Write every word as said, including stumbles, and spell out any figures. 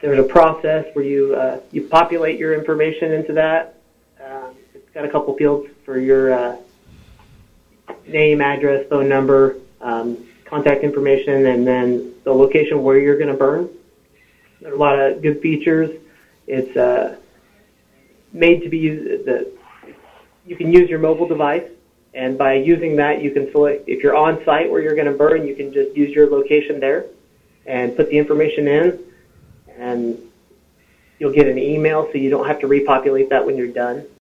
there's a process where you uh, you populate your information into that. Um, it's got a couple fields for your uh, name, address, phone number, um, contact information, and then the location where you're going to burn. There are a lot of good features. It's uh, made to be used. The, you can use your mobile device, and by using that, you can select if you're on site where you're going to burn. You can just use your location there and put the information in, and you'll get an email, so you don't have to repopulate that when you're done.